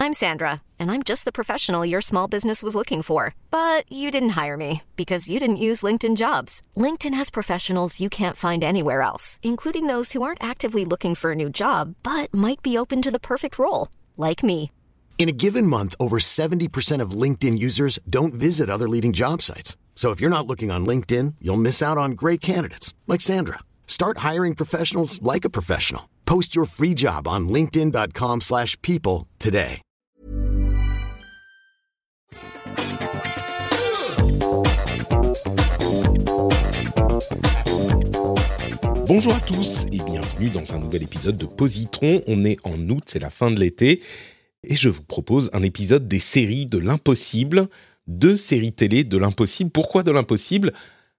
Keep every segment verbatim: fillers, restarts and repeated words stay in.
I'm Sandra, and I'm just the professional your small business was looking for. But you didn't hire me because you didn't use LinkedIn Jobs. LinkedIn has professionals you can't find anywhere else, including those who aren't actively looking for a new job, but might be open to the perfect role, like me. In a given month, over seventy percent of LinkedIn users don't visit other leading job sites. So if you're not looking on LinkedIn, you'll miss out on great candidates like Sandra. Start hiring professionals like a professional. Post your free job on linkedin.com slash people today. Bonjour à tous et bienvenue dans un nouvel épisode de Positron. On est en août, c'est la fin de l'été et je vous propose un épisode des séries de l'impossible, deux séries télé de l'impossible. Pourquoi de l'impossible ?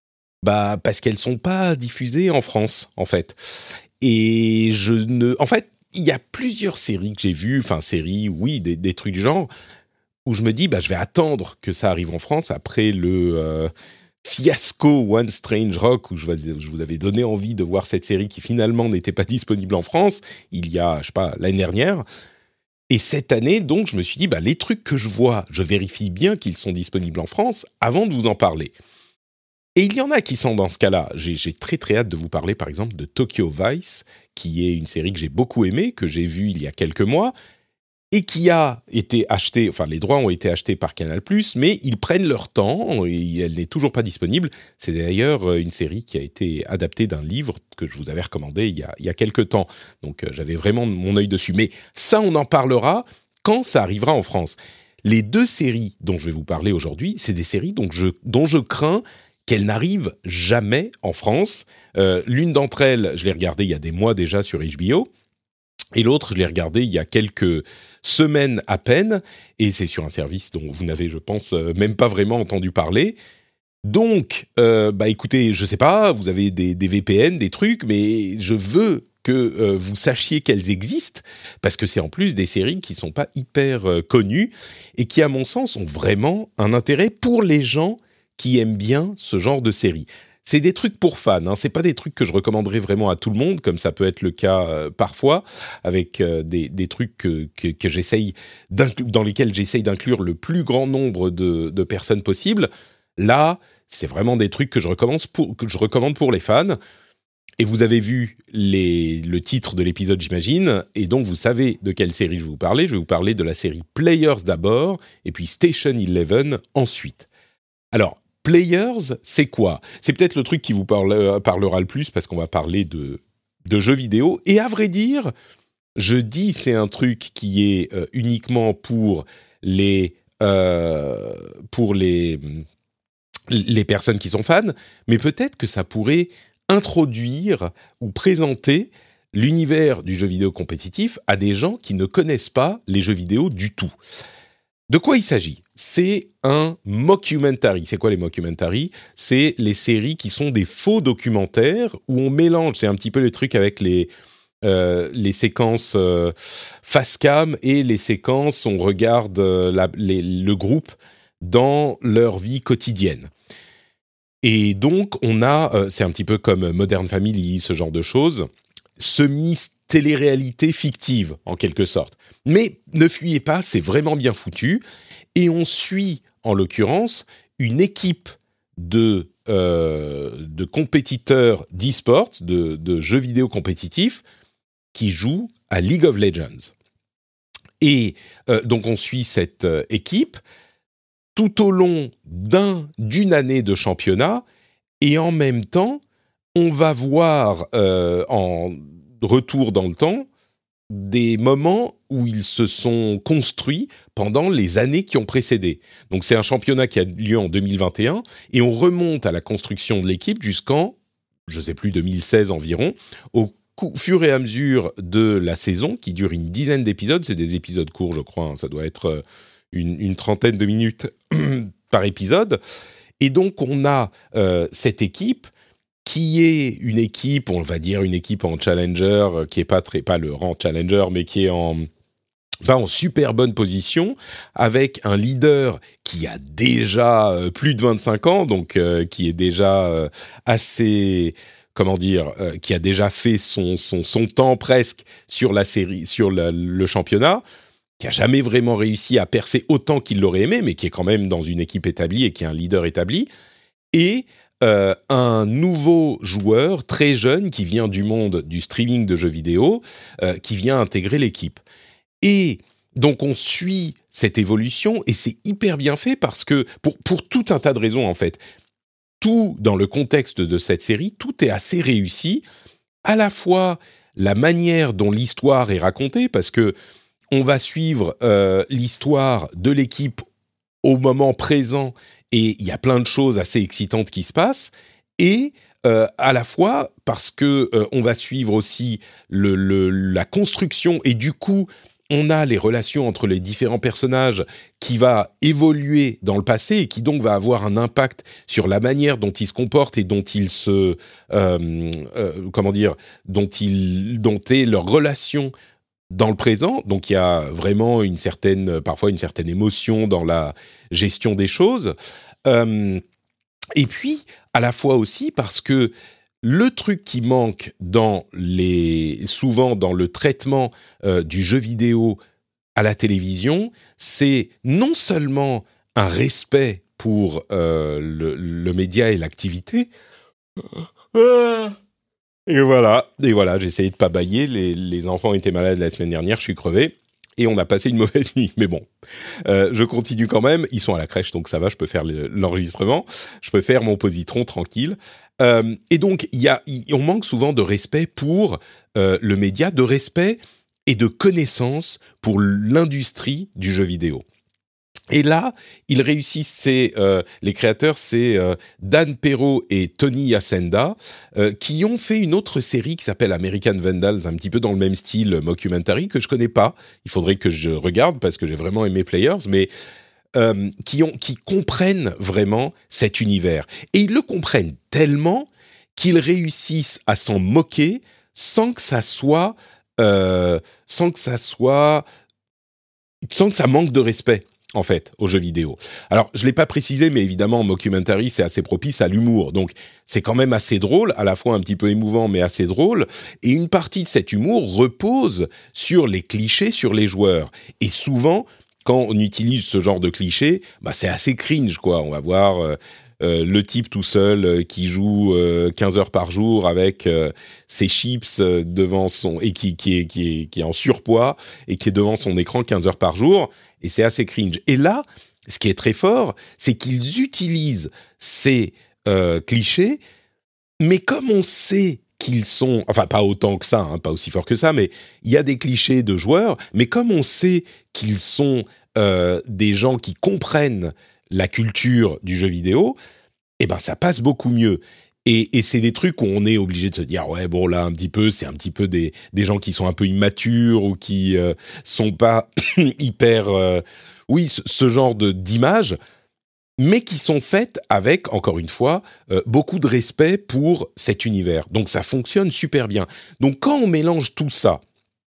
Bah parce qu'elles sont pas diffusées en France en fait. Et je ne, en fait, il y a plusieurs séries que j'ai vues, enfin séries, oui, des, des trucs du genre où je me dis bah je vais attendre que ça arrive en France après le euh, fiasco One Strange Rock où je, je vous avais donné envie de voir cette série qui finalement n'était pas disponible en France il y a, je sais pas, l'année dernière. Et cette année, donc, je me suis dit, bah, les trucs que je vois, je vérifie bien qu'ils sont disponibles en France avant de vous en parler. Et il y en a qui sont dans ce cas-là. J'ai, j'ai très très hâte de vous parler, par exemple, de Tokyo Vice, qui est une série que j'ai beaucoup aimée, que j'ai vue il y a quelques mois, et qui a été achetée, enfin les droits ont été achetés par Canal+, mais ils prennent leur temps, et elle n'est toujours pas disponible. C'est d'ailleurs une série qui a été adaptée d'un livre que je vous avais recommandé il y a, il y a quelques temps. Donc euh, j'avais vraiment mon œil dessus. Mais ça, on en parlera quand ça arrivera en France. Les deux séries dont je vais vous parler aujourd'hui, c'est des séries dont je, dont je crains qu'elles n'arrivent jamais en France. Euh, l'une d'entre elles, je l'ai regardée il y a des mois déjà sur H B O, et l'autre, je l'ai regardée il y a quelques semaines à peine, et c'est sur un service dont vous n'avez, je pense, même pas vraiment entendu parler. Donc, euh, bah écoutez, je sais pas, vous avez des, des V P N, des trucs, mais je veux que euh, vous sachiez qu'elles existent, parce que c'est en plus des séries qui sont pas hyper euh, connues, et qui, à mon sens, ont vraiment un intérêt pour les gens qui aiment bien ce genre de séries. C'est des trucs pour fans, hein. C'est pas des trucs que je recommanderais vraiment à tout le monde, comme ça peut être le cas euh, parfois, avec euh, des, des trucs que, que, que j'essaye dans lesquels j'essaye d'inclure le plus grand nombre de, de personnes possible. Là, c'est vraiment des trucs que je recommande pour, que je recommande pour les fans. Et vous avez vu les, le titre de l'épisode, j'imagine, et donc vous savez de quelle série je vais vous parler. Je vais vous parler de la série Players d'abord, et puis Station Eleven ensuite. Alors, Players, c'est quoi ? C'est peut-être le truc qui vous parle, parlera le plus parce qu'on va parler de, de jeux vidéo. Et à vrai dire, je dis c'est un truc qui est euh, uniquement pour les, euh, pour les, les personnes qui sont fans, mais peut-être que ça pourrait introduire ou présenter l'univers du jeu vidéo compétitif à des gens qui ne connaissent pas les jeux vidéo du tout. De quoi il s'agit ? C'est un mockumentary. C'est quoi les mockumentary ? C'est les séries qui sont des faux documentaires où on mélange, c'est un petit peu le truc avec les, euh, les séquences euh, face cam et les séquences où on regarde euh, la, les, le groupe dans leur vie quotidienne. Et donc, on a, euh, c'est un petit peu comme Modern Family, ce genre de choses, semi-télé-réalité fictive, en quelque sorte. Mais ne fuyez pas, c'est vraiment bien foutu. Et on suit, en l'occurrence, une équipe de, euh, de compétiteurs d'e-sport, de, de jeux vidéo compétitifs, qui jouent à League of Legends. Et euh, donc, on suit cette euh, équipe tout au long d'un, d'une année de championnat, et en même temps, on va voir euh, en retour dans le temps des moments où ils se sont construits pendant les années qui ont précédé. Donc c'est un championnat qui a lieu en deux mille vingt et un, et on remonte à la construction de l'équipe jusqu'en, je ne sais plus, deux mille seize environ, au fur et à mesure de la saison, qui dure une dizaine d'épisodes. C'est des épisodes courts, je crois, hein, ça doit être une, une trentaine de minutes par épisode. Et donc, on a euh, cette équipe qui est une équipe, on va dire une équipe en challenger, qui est pas très, pas le rang challenger, mais qui est en, pas en super bonne position, avec un leader qui a déjà euh, plus de vingt-cinq ans, donc euh, qui est déjà euh, assez, comment dire, euh, qui a déjà fait son, son, son temps presque sur la série, sur la, le championnat. qui a jamais vraiment réussi à percer autant qu'il l'aurait aimé, mais qui est quand même dans une équipe établie et qui est un leader établi, et euh, un nouveau joueur très jeune qui vient du monde du streaming de jeux vidéo, euh, qui vient intégrer l'équipe. Et donc on suit cette évolution et c'est hyper bien fait parce que, pour, pour tout un tas de raisons en fait, tout dans le contexte de cette série, tout est assez réussi, à la fois la manière dont l'histoire est racontée, parce que on va suivre euh, l'histoire de l'équipe au moment présent et il y a plein de choses assez excitantes qui se passent, et euh, à la fois parce que euh, on va suivre aussi le, le, la construction et du coup on a les relations entre les différents personnages qui va évoluer dans le passé et qui donc va avoir un impact sur la manière dont ils se comportent et dont ils se euh, euh, comment dire dont ils dont est leur relation dans le présent. Donc il y a vraiment une certaine parfois une certaine émotion dans la gestion des choses, euh, et puis à la fois aussi parce que le truc qui manque dans les, souvent dans le traitement euh, du jeu vidéo à la télévision, c'est non seulement un respect pour euh, le, le média et l'activité. Et voilà, et voilà, j'ai essayé de pas bâiller. Les, les enfants étaient malades la semaine dernière, je suis crevé. Et on a passé une mauvaise nuit. Mais bon, euh, je continue quand même. Ils sont à la crèche, donc ça va, je peux faire le, l'enregistrement. Je peux faire mon positron tranquille. Euh, et donc, y a, y, on manque souvent de respect pour euh, le média, de respect et de connaissance pour l'industrie du jeu vidéo. Et là, ils réussissent, c'est, euh, les créateurs, c'est euh, Dan Perrault et Tony Yacenda, euh, qui ont fait une autre série qui s'appelle American Vandals, un petit peu dans le même style mockumentary, que je connais pas. Il faudrait que je regarde parce que j'ai vraiment aimé Players, mais euh, qui, ont, qui comprennent vraiment cet univers. Et ils le comprennent tellement qu'ils réussissent à s'en moquer sans que ça soit, euh, sans que ça soit, sans que ça manque de respect, en fait, aux jeux vidéo. Alors, je ne l'ai pas précisé, mais évidemment, en mockumentary, c'est assez propice à l'humour. Donc, c'est quand même assez drôle, à la fois un petit peu émouvant, mais assez drôle. Et une partie de cet humour repose sur les clichés, sur les joueurs. Et souvent, quand on utilise ce genre de clichés, bah, c'est assez cringe, quoi. On va voir euh, euh, le type tout seul euh, qui joue euh, quinze heures par jour avec euh, ses chips euh, devant son... et qui, qui, est, qui, est, qui est en surpoids et qui est devant son écran quinze heures par jour. Et c'est assez cringe. Et là, ce qui est très fort, c'est qu'ils utilisent ces euh, clichés, mais comme on sait qu'ils sont... Enfin, pas autant que ça, hein, pas aussi fort que ça, mais il y a des clichés de joueurs, mais comme on sait qu'ils sont euh, des gens qui comprennent la culture du jeu vidéo, eh ben, ça passe beaucoup mieux. Et, et c'est des trucs où on est obligé de se dire, ouais, bon, là, un petit peu, c'est un petit peu des, des gens qui sont un peu immatures ou qui euh, sont pas hyper... Euh, oui, ce, ce genre de, d'images, mais qui sont faites avec, encore une fois, euh, beaucoup de respect pour cet univers. Donc, ça fonctionne super bien. Donc, quand on mélange tout ça,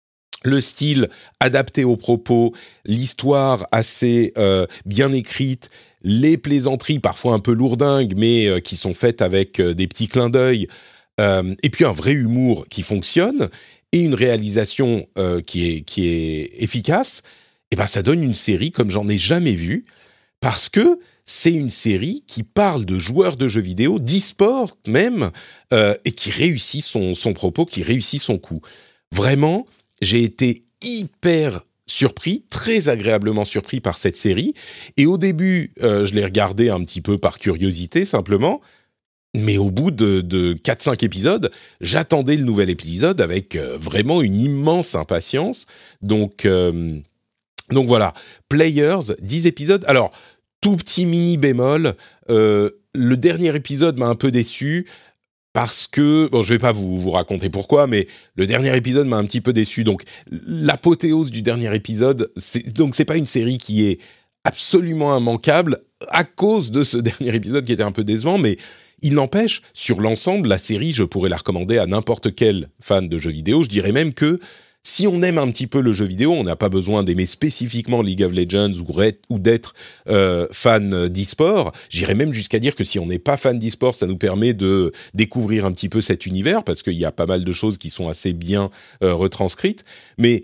le style adapté aux propos, l'histoire assez euh, bien écrite, les plaisanteries parfois un peu lourdingues, mais euh, qui sont faites avec euh, des petits clins d'œil, euh, et puis un vrai humour qui fonctionne, et une réalisation euh, qui est, qui est efficace, et ben ça donne une série comme j'en ai jamais vu, parce que c'est une série qui parle de joueurs de jeux vidéo, d'e-sport même, euh, et qui réussit son, son propos, qui réussit son coup. Vraiment, j'ai été hyper surpris, très agréablement surpris par cette série. Et au début, euh, je l'ai regardée un petit peu par curiosité, simplement. Mais au bout de, de quatre cinq épisodes, j'attendais le nouvel épisode avec euh, vraiment une immense impatience. Donc, euh, donc voilà, Players, dix épisodes. Alors, tout petit mini bémol, euh, le dernier épisode m'a un peu déçu. Parce que, bon, je vais pas vous, vous raconter pourquoi, mais le dernier épisode m'a un petit peu déçu. Donc, l'apothéose du dernier épisode, c'est, donc c'est pas une série qui est absolument immanquable à cause de ce dernier épisode qui était un peu décevant, mais il n'empêche, sur l'ensemble, la série, je pourrais la recommander à n'importe quel fan de jeux vidéo. Je dirais même que si on aime un petit peu le jeu vidéo, on n'a pas besoin d'aimer spécifiquement League of Legends ou, ou d'être euh, fan d'e-sport. J'irais même jusqu'à dire que si on n'est pas fan d'e-sport, ça nous permet de découvrir un petit peu cet univers, parce qu'il y a pas mal de choses qui sont assez bien euh, retranscrites. Mais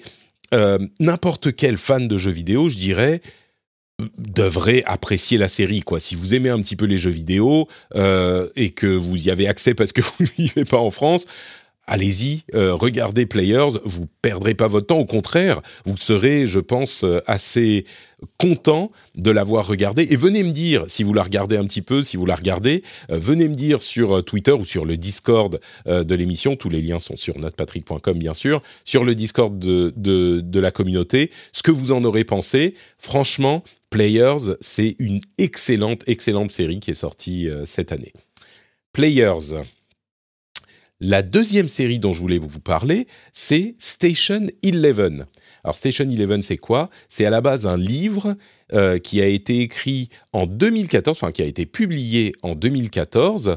euh, n'importe quel fan de jeux vidéo, je dirais, devrait apprécier la série, quoi. Si vous aimez un petit peu les jeux vidéo euh, et que vous y avez accès parce que vous ne vivez pas en France, allez-y, euh, regardez Players, vous perdrez pas votre temps, au contraire, vous serez, je pense, assez content de l'avoir regardé. Et venez me dire, si vous la regardez un petit peu, si vous la regardez, euh, venez me dire sur Twitter ou sur le Discord euh, de l'émission, tous les liens sont sur notepatrick point com bien sûr, sur le Discord de, de, de la communauté, ce que vous en aurez pensé. Franchement, Players, c'est une excellente, excellente série qui est sortie euh, cette année. Players. La deuxième série dont je voulais vous parler, c'est Station Eleven. Alors Station Eleven, c'est quoi ? C'est à la base un livre euh, qui a été écrit en deux mille quatorze, enfin qui a été publié en deux mille quatorze.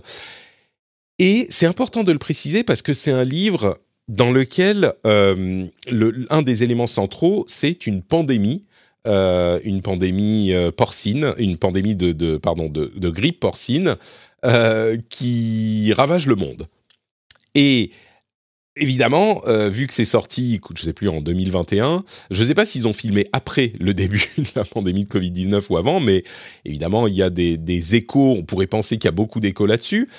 Et c'est important de le préciser parce que c'est un livre dans lequel euh, le, un des éléments centraux, c'est une pandémie. Euh, une pandémie euh, porcine, une pandémie de, de, pardon, de, de grippe porcine euh, qui ravage le monde. Et évidemment, euh, vu que c'est sorti, écoute, je ne sais plus, en deux mille vingt et un, je ne sais pas s'ils ont filmé après le début de la pandémie de covid dix-neuf ou avant, mais évidemment, il y a des, des échos, on pourrait penser qu'il y a beaucoup d'échos là-dessus,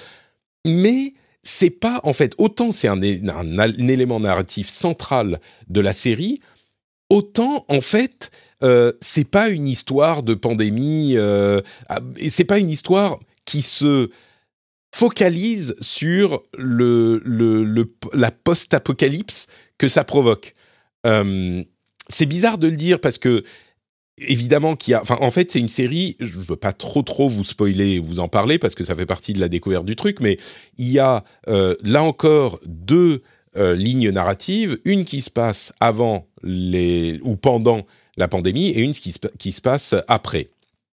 mais c'est pas, en fait, autant c'est un, un, un élément narratif central de la série, autant, en fait, euh, c'est pas une histoire de pandémie, euh, et c'est pas une histoire qui se focalise sur le, le, le, la post-apocalypse que ça provoque. Euh, c'est bizarre de le dire parce que, évidemment, qu'il y a, enfin, en fait, c'est une série, je ne veux pas trop, trop vous spoiler et vous en parler parce que ça fait partie de la découverte du truc, mais il y a, euh, là encore, deux euh, lignes narratives, une qui se passe avant les, ou pendant la pandémie et une qui se, qui se passe après.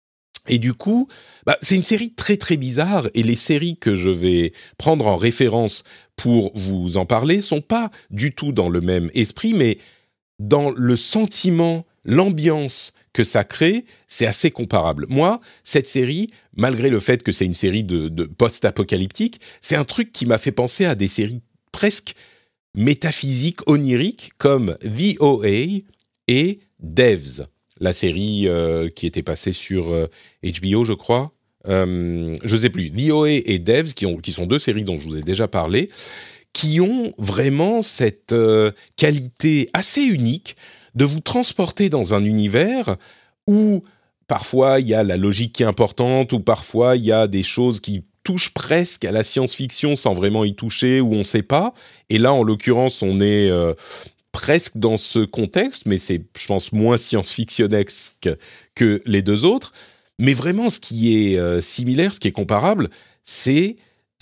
Et du coup, bah, c'est une série très très bizarre et les séries que je vais prendre en référence pour vous en parler sont pas du tout dans le même esprit, mais dans le sentiment, l'ambiance que ça crée, c'est assez comparable. Moi, cette série, malgré le fait que c'est une série de, de post-apocalyptique, c'est un truc qui m'a fait penser à des séries presque métaphysiques, oniriques, comme The O A et Devs. La série euh, qui était passée sur euh, H B O, je crois. Euh, je ne sais plus. The O A et Devs, qui, ont, qui sont deux séries dont je vous ai déjà parlé, qui ont vraiment cette euh, qualité assez unique de vous transporter dans un univers où parfois il y a la logique qui est importante, ou parfois il y a des choses qui touchent presque à la science-fiction sans vraiment y toucher, où on ne sait pas. Et là, en l'occurrence, on est... Euh, presque dans ce contexte, mais c'est, je pense, moins science-fictionnesque que les deux autres. Mais vraiment, ce qui est euh, similaire, ce qui est comparable, c'est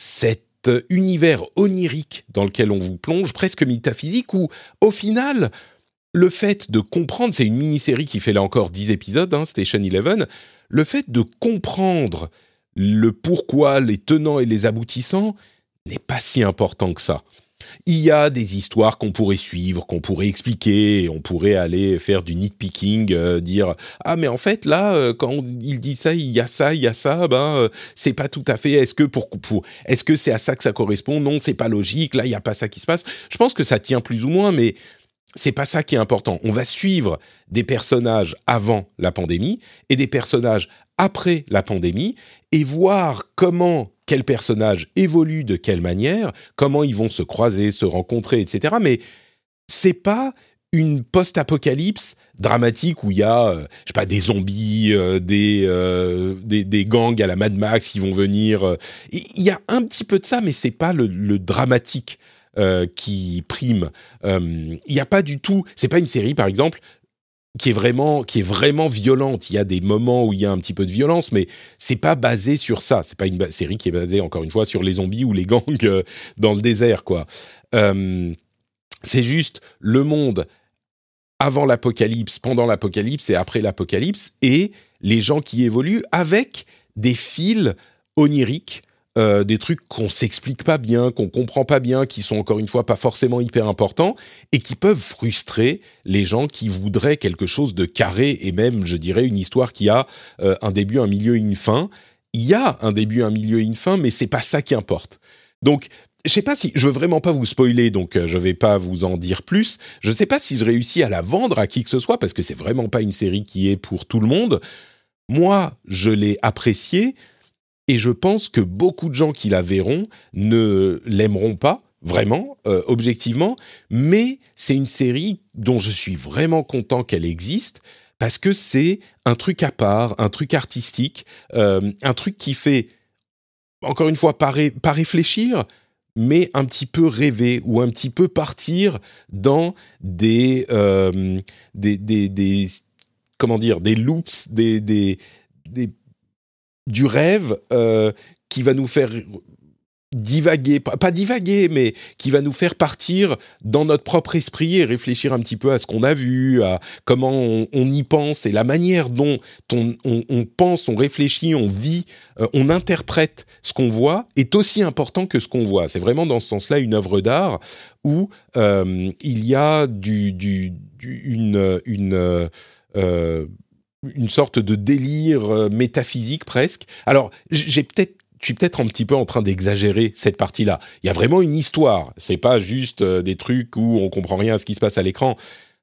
cet univers onirique dans lequel on vous plonge, presque métaphysique, où, au final, le fait de comprendre, c'est une mini-série qui fait là encore dix épisodes, hein, Station Eleven, le fait de comprendre le pourquoi, les tenants et les aboutissants, n'est pas si important que ça. Il y a des histoires qu'on pourrait suivre, qu'on pourrait expliquer, et on pourrait aller faire du nitpicking, euh, dire « Ah, mais en fait, là, euh, quand on, il dit ça, il y a ça, il y a ça, ben, euh, c'est pas tout à fait... Est-ce que, pour, pour, est-ce que c'est à ça que ça correspond ? Non, c'est pas logique, là, il n'y a pas ça qui se passe. » Je pense que ça tient plus ou moins, mais c'est pas ça qui est important. On va suivre des personnages avant la pandémie et des personnages après la pandémie et voir comment... quels personnages évoluent de quelle manière, comment ils vont se croiser, se rencontrer, et cetera. Mais c'est pas une post-apocalypse dramatique où il y a, euh, je sais pas, des zombies, euh, des, euh, des des gangs à la Mad Max qui vont venir. Euh, il y a un petit peu de ça, mais c'est pas le, le dramatique euh, qui prime. Euh, il y a pas du tout. C'est pas une série, par exemple, qui est vraiment qui est vraiment violente. Il y a des moments où il y a un petit peu de violence, mais c'est pas basé sur ça. C'est pas une ba- série qui est basée, encore une fois, sur les zombies ou les gangs euh, dans le désert, quoi. Euh, c'est juste le monde avant l'apocalypse, pendant l'apocalypse et après l'apocalypse, et les gens qui évoluent avec des fils oniriques, euh, des trucs qu'on s'explique pas bien, qu'on comprend pas bien, qui sont encore une fois pas forcément hyper importants et qui peuvent frustrer les gens qui voudraient quelque chose de carré et même, je dirais, une histoire qui a euh, un début, un milieu et une fin. Il y a un début, un milieu et une fin, mais c'est pas ça qui importe. Donc, je sais pas si, je veux vraiment pas vous spoiler, donc euh, je vais pas vous en dire plus. Je sais pas si je réussis à la vendre à qui que ce soit, parce que c'est vraiment pas une série qui est pour tout le monde. Moi, je l'ai appréciée, et je pense que beaucoup de gens qui la verront ne l'aimeront pas, vraiment, euh, objectivement, mais c'est une série dont je suis vraiment content qu'elle existe, parce que c'est un truc à part, un truc artistique, euh, un truc qui fait, encore une fois, pas, ré- pas réfléchir, mais un petit peu rêver ou un petit peu partir dans des, euh, des, des, des, comment dire, des loops, des, des, des, du rêve euh, qui va nous faire divaguer, pas, pas divaguer, mais qui va nous faire partir dans notre propre esprit et réfléchir un petit peu à ce qu'on a vu, à comment on, on y pense et la manière dont on, on, on pense, on réfléchit, on vit, euh, on interprète ce qu'on voit est aussi important que ce qu'on voit. C'est vraiment dans ce sens-là une œuvre d'art où euh, il y a du, du, du, une, une, euh, une sorte de délire métaphysique presque. Alors, j'ai peut-être Je suis peut-être un petit peu en train d'exagérer cette partie-là. Il y a vraiment une histoire. C'est pas juste euh, des trucs où on comprend rien à ce qui se passe à l'écran.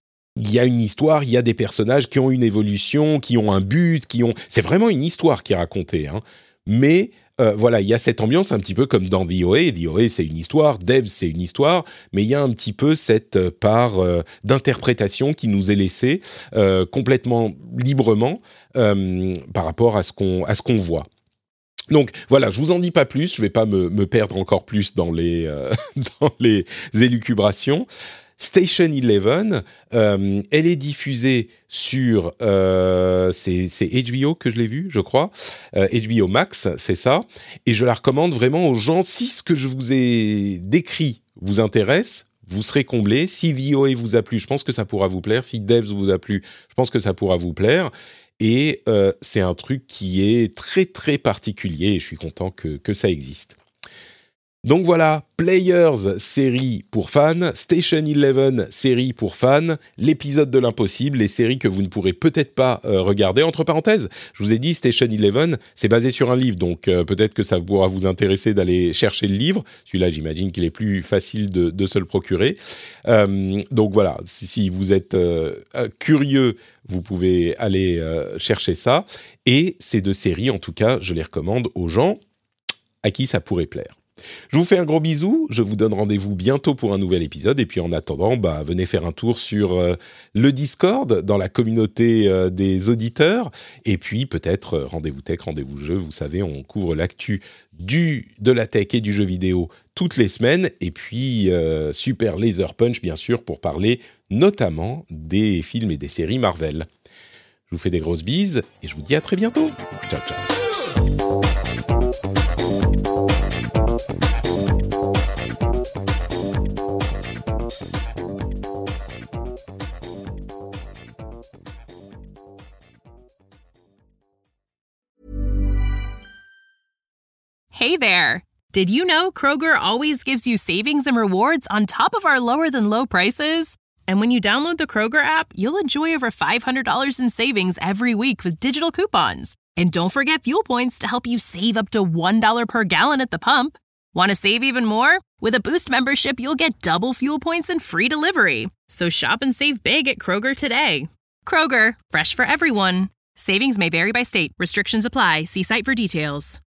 Il y a une histoire, il y a des personnages qui ont une évolution, qui ont un but, qui ont. C'est vraiment une histoire qui est racontée. Hein. Mais euh, voilà, il y a cette ambiance un petit peu comme dans The O A. The O A, c'est une histoire. Devs, c'est une histoire. Mais il y a un petit peu cette part euh, d'interprétation qui nous est laissée euh, complètement librement euh, par rapport à ce qu'on à ce qu'on voit. Donc voilà, je vous en dis pas plus, je vais pas me, me perdre encore plus dans les, euh, dans les élucubrations. Station Eleven, euh, elle est diffusée sur, euh, c'est, c'est H B O que je l'ai vu, je crois, euh, H B O Max, c'est ça, et je la recommande vraiment aux gens. Si ce que je vous ai décrit vous intéresse, vous serez comblés. Si V O A vous a plu, je pense que ça pourra vous plaire. Si Devs vous a plu, je pense que ça pourra vous plaire. Et euh, c'est un truc qui est très très particulier et je suis content que, que ça existe. Donc voilà, Players, série pour fans, Station Eleven, série pour fans, l'épisode de l'impossible, les séries que vous ne pourrez peut-être pas euh, regarder. Entre parenthèses, je vous ai dit, Station Eleven, c'est basé sur un livre, donc euh, peut-être que ça pourra vous intéresser d'aller chercher le livre. Celui-là, j'imagine qu'il est plus facile de, de se le procurer. Euh, donc voilà, si, si vous êtes euh, curieux, vous pouvez aller euh, chercher ça. Et ces deux séries, en tout cas, je les recommande aux gens à qui ça pourrait plaire. Je vous fais un gros bisou, je vous donne rendez-vous bientôt pour un nouvel épisode, et puis en attendant, bah, venez faire un tour sur euh, le Discord, dans la communauté euh, des auditeurs, et puis peut-être euh, rendez-vous tech, rendez-vous jeu, vous savez, on couvre l'actu du, de la tech et du jeu vidéo toutes les semaines, et puis euh, Super Laser Punch, bien sûr, pour parler notamment des films et des séries Marvel. Je vous fais des grosses bises, et je vous dis à très bientôt. Ciao, ciao. Hey there! Did you know Kroger always gives you savings and rewards on top of our lower-than-low prices? And when you download the Kroger app, you'll enjoy over five hundred dollars in savings every week with digital coupons. And don't forget fuel points to help you save up to one dollar per gallon at the pump. Want to save even more? With a Boost membership, you'll get double fuel points and free delivery. So shop and save big at Kroger today. Kroger, fresh for everyone. Savings may vary by state. Restrictions apply. See site for details.